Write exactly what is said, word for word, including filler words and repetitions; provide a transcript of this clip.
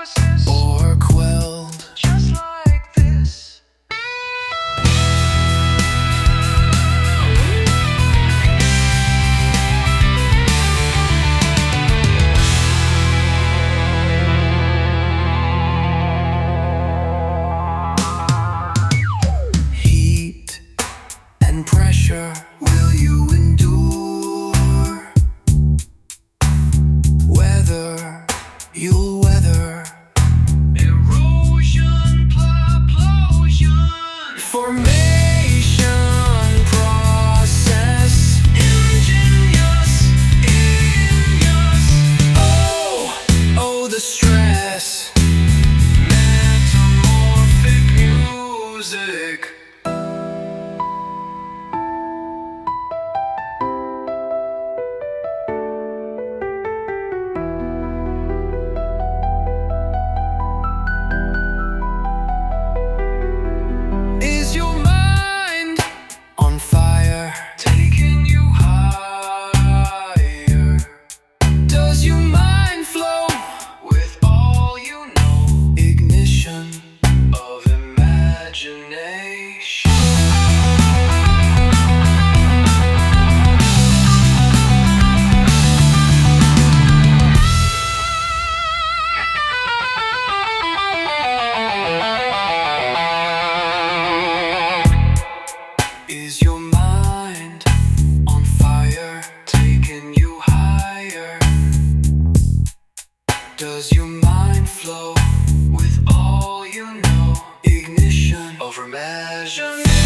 process or quelled. just like this. Heat and pressure, will you endure? Weather, you'll weather. Erosion, proplosion, Formation process, ingenious, ingenious, oh, oh the stress. metamorphic music. Is your mind on fire? Taking you higher Does your mind flow with all you know ignition? of imagination. Is your mind on fire? Taking you higher Does your mind flow with all you know ignition? of imagination.